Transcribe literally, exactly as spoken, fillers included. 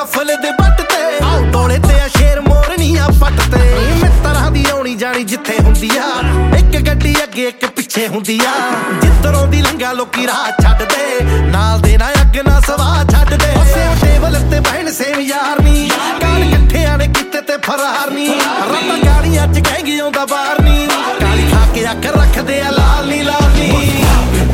ਕਾਫਲੇ ਦੇ ਬੱਟ ਤੇ ਟੋਲੇ ਤੇ ਆ ਸ਼ੇਰ ਮੋਰਨੀਆਂ ਪੱਟ ਤੇ ਮਿੱਤਰਾਂ ਦੀ ਆਉਣੀ ਜਾਣੀ ਜਿੱਥੇ ਹੁੰਦੀ ਆ ਇੱਕ ਗੱਡੀ ਅੱਗੇ ਇੱਕ ਪਿੱਛੇ ਹੁੰਦੀ ਆ ਜਿੱਧਰੋਂ ਦੀ ਲੰਘਾ ਲੋਕੀ ਰਾਹ ਛੱਡਦੇ ਨਾਲ ਦੇ ਨਾ ਅੱਗ ਨਾ ਸਵਾਹ ਛੱਡਦੇ ਸੇਮ ਟੇਬਲ ਤੇ ਬਹਿਣ ਸੇਮ ਯਾਰ ਨੀ ਕਾਲ ਇਕੱਠਿਆਂ ਨੇ ਕੀਤੇ ਤੇ ਫਰਾਰ ਨੀ ਰੱਬ ਗਾਲੀਆਂ ਚ ਕਹਿ ਆਉਂਦਾ ਬਾਹਰ ਨੀ ਕਾਲੀ ਖਾ ਕੇ ਅੱਖ ਰੱਖਦੇ ਆ ਲਾਲ ਨੀ ਲਾਲ ਨੀ